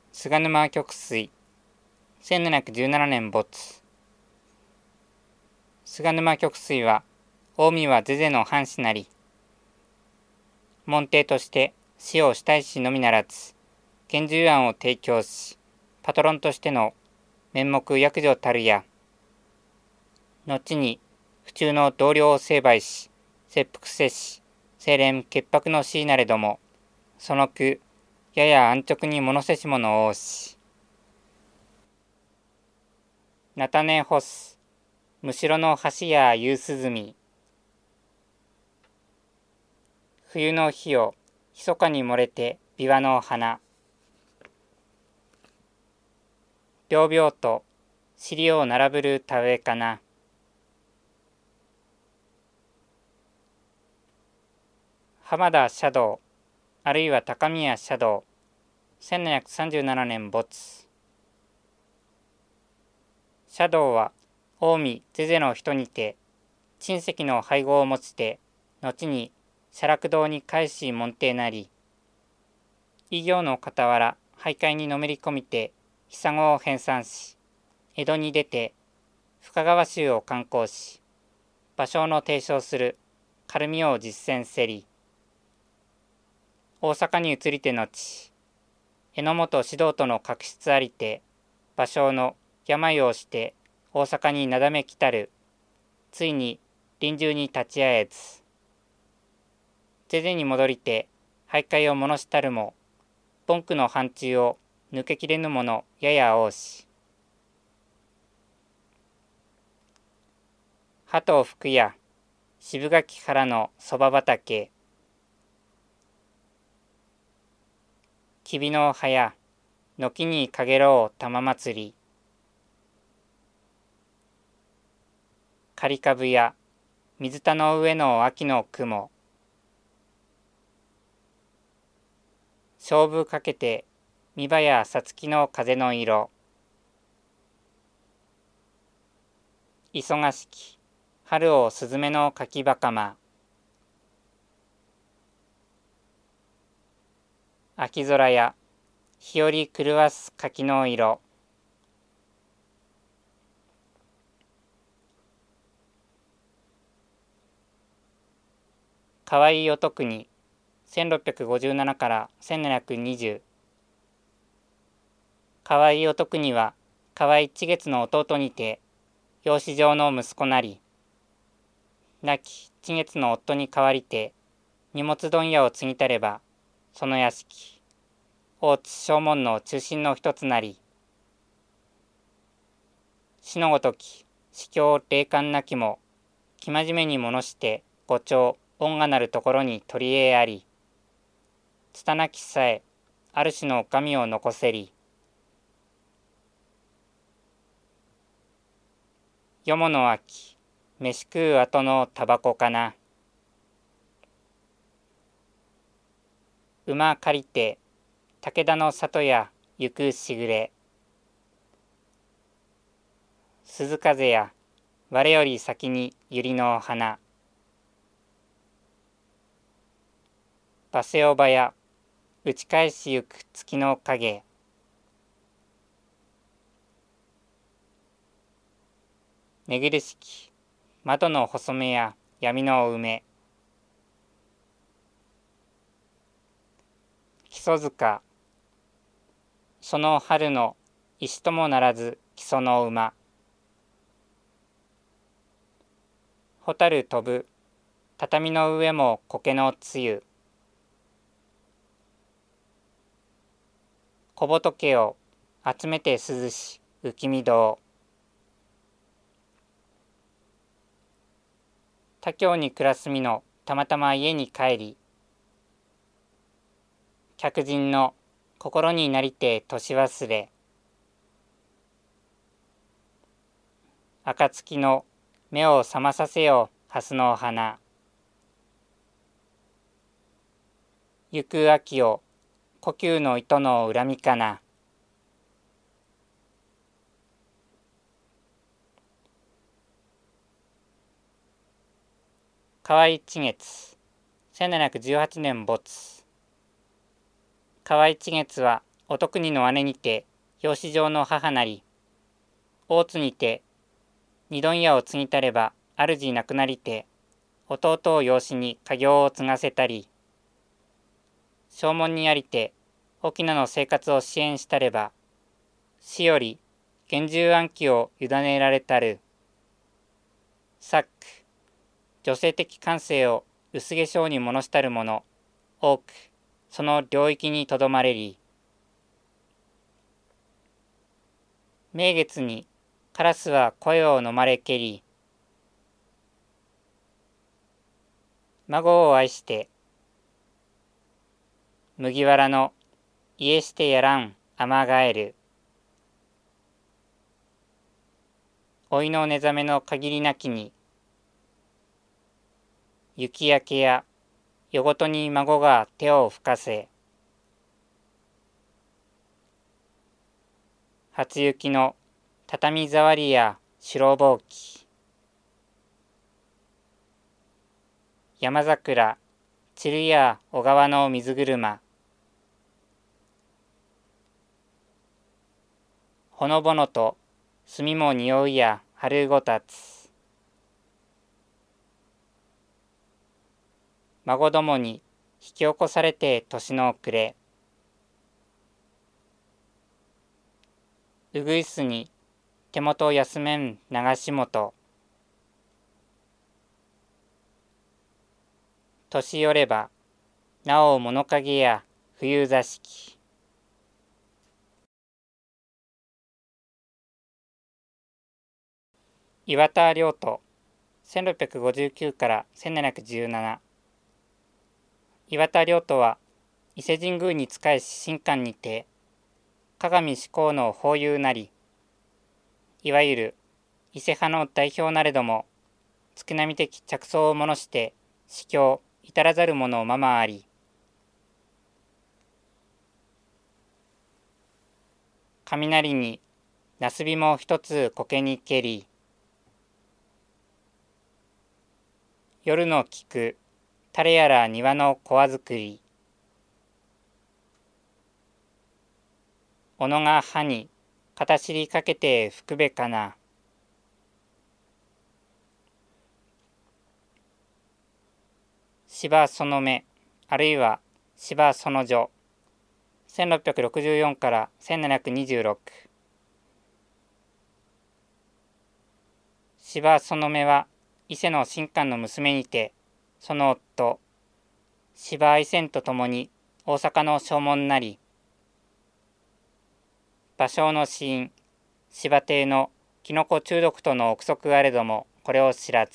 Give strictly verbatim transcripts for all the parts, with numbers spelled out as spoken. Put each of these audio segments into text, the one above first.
菅沼曲水せんななひゃくじゅうななねん没。菅沼曲水は近江は是々の藩士なり、門弟として使用したいしのみならず現住案を提供し、パトロンとしての面目役所たるや、後に府中の同僚を成敗し、切腹せし、清廉潔白のしいなれども、その句、やや安直に物せし者多し。なたね干す、むしろの橋や夕涼み。冬の日を、密かに漏れて琵琶の花。びょうびょうと、尻を並ぶる田植えかな。浜田茶道、あるいは高宮茶道、せんななひゃくさんじゅうななねん没。茶道は、近江是々の人にて、親戚の配合を持ちて、後に写楽堂に返し門弟なり、異業の傍ら、俳諧にのめり込みて、久子を編纂し、江戸に出て、深川州を観光し、芭蕉の提唱する軽みを実践せり、大阪に移りて後、榎本指導との確執ありて、芭蕉の病をして大阪になだめきたる、ついに臨終に立ち会えず、是々に戻りて俳諧を物したるも、凡句の範疇を抜けきれぬものやや多し。波頭吹くや渋垣からのそば畑。きびの葉や軒にかげろう玉祭り。刈株や水田の上の秋の雲。勝負かけて三葉やさつきの風の色。忙しき春をすずめの柿ばかま。秋空や日和狂わす柿の色。河合お徳にせんろっぴゃくごじゅうななからせんななひゃくにじゅう。河合お徳には河合千月の弟にて養子上の息子なり、亡き千月の夫に代わりて荷物問屋を継ぎたれば、その屋敷大津正門の中心の一つなり、死のごとき司教霊感なきも生真面目に物して五丁恩がなるところに取り柄あり、拙きさえある種の神を残せり。よもの秋飯食う後のタバコかな。馬借りて武田の里や行くしぐれ。鈴風や我より先に百合の花。バセオバや打ち返しゆく月の影。寝苦しき窓の細めや闇の梅。木曽塚その春の石ともならず木曽の馬。蛍飛ぶ畳の上も苔の露。小仏を集めて涼し浮見堂。他郷に暮らす身のたまたま家に帰り、客人の心になりて年忘れ。暁の目を覚まさせよ蓮の花。行く秋を呼吸の糸の恨みかな。河合千月せんななひゃくじゅうはちねん没。河合千月はお得にの姉にて養子上の母なり、大津にて二問屋を継ぎたれば主亡くなりて、弟を養子に家業を継がせたり、正門にありて沖縄の生活を支援したれば、死より厳重暗記を委ねられたる。作、女性的感性を薄化粧に物したる者、多く、その領域にとどまれり。名月にカラスは声を飲まれけり、孫を愛して、麦わらの家してやらんあまがえる。老いの寝覚めの限りなきに、雪焼けや夜ごとに孫が手を吹かせ、初雪の畳触りや白ぼうき、山桜、散るや小川の水車、ほのぼのと炭も匂いや春ごたつ、孫どもに引き起こされて年の暮れ、うぐいすに手元休めん流し元、年よればなお物陰や冬座敷。岩田良人せんろっぴゃくごじゅうきゅうからせんななひゃくじゅうなな。岩田良人は伊勢神宮に仕えし神官にて鏡志向の法友なり、いわゆる伊勢派の代表なれども、月並み的着想をものして司教至らざる者ままあり、雷になすびも一つ苔にけり、夜の聞く誰やら庭の小わ作り、小野が歯に片尻かけて吹くべかな。芝その目、あるいは芝その女、せんろっぴゃくろくじゅうよんからせんななひゃくにじゅうろく。芝その目は伊勢の神官の娘にて、その夫芝愛仙と共に大阪の正門なり、芭蕉の死因芝亭のキノコ中毒との憶測あれども、これを知らず、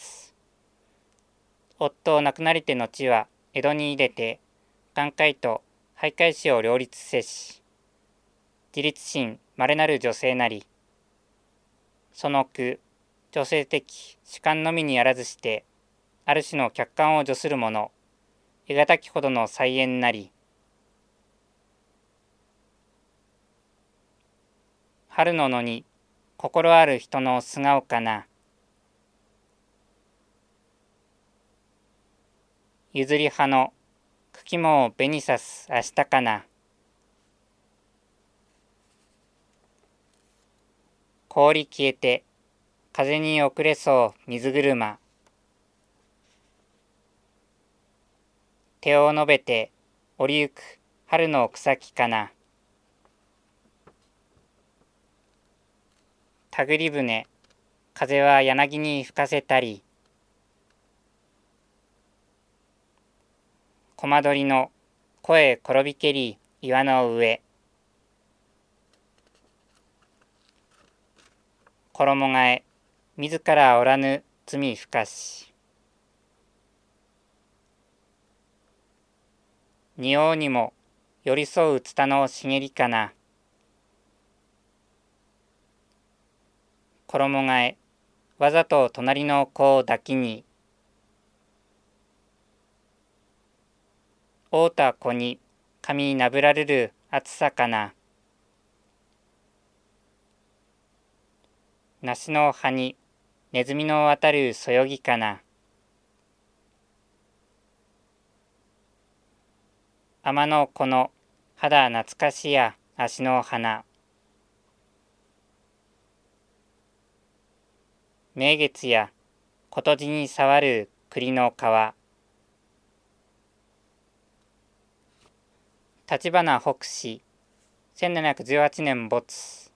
夫亡くなりて後は江戸に入れて眼科医と徘徊師を両立せし、自立心まれなる女性なり、その句女性的主観のみにあらずして、ある種の客観を助するもの、得難きほどの才媛なり、春の野に心ある人の素顔かな。譲り葉の茎も紅さす明日かな。氷消えて風に遅れそう水車、手を伸べて折りゆく春の草木かな。たぐり船、風は柳に吹かせたり、コマ鳥の声転びけり岩の上、衣替え自らおらぬ罪ふかし、仁王にも寄り添うツタの茂りかな。衣替えわざと隣の子を抱きに、会うた子に髪なぶられる暑さかな。梨の葉にネズミの渡るそよぎかな。天の子の肌懐かしや足の花。名月やことじに触る栗の皮。立花北氏、せんななひゃくじゅうはちねん没。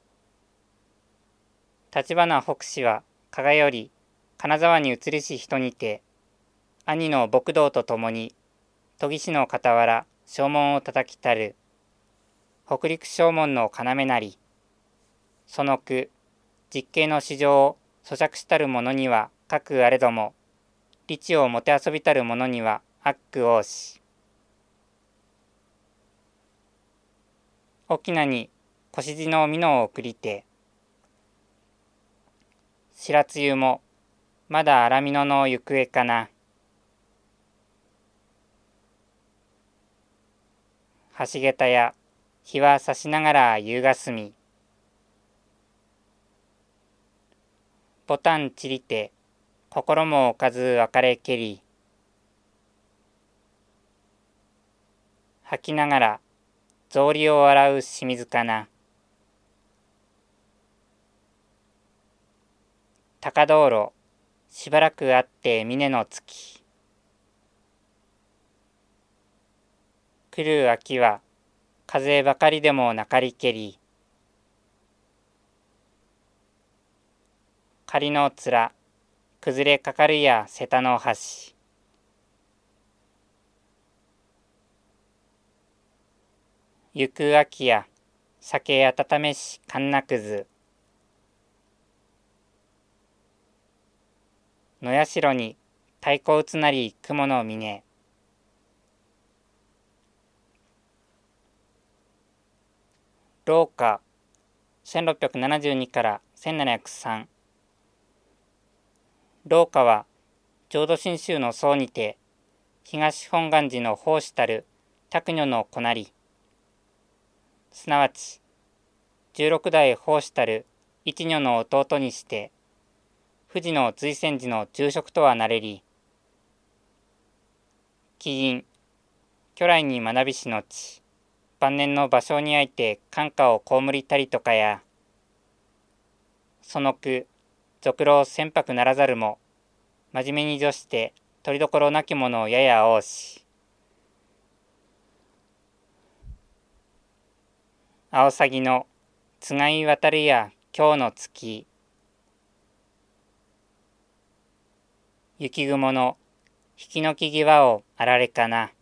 立花北氏は加賀より金沢に移りし人にて、兄の牧道とともに研ぎ師の傍ら証文を叩きたる北陸証文の要なり、その句実刑の市場を咀嚼したる者にはかくあれども、利地をもてあそびたる者にはあっく多し。沖縄に越路の美濃を送りて、白露湯もまだ荒美濃の行方かな。橋桁や日は差しながら夕がすみ。ボタン散りて心も置かず別れけり。吐きながら草履を洗う清水かな。高道路しばらくあって峰の月。来る秋は風ばかりでもなかりけり。仮の面崩れかかるや瀬田の橋。行く秋や酒温めしかんなくず。野社に太鼓打つなり雲の峰。廊下せんろっぴゃくななじゅうにからせんななひゃくさん。廊下は浄土真宗の僧にて東本願寺の奉仕たる卓女の子なり、すなわちじゅうろく代奉仕たる一女の弟にして富士の随泉寺の住職とはなれり、起因去来に学びしのち晩年の芭蕉にあいて感化を被りたりとかや、その句俗老船舶ならざるも真面目に女して取りどころなきものをやや多し。アオサギのつがい渡るや今日の月。雪雲の引きのき際をあられかな。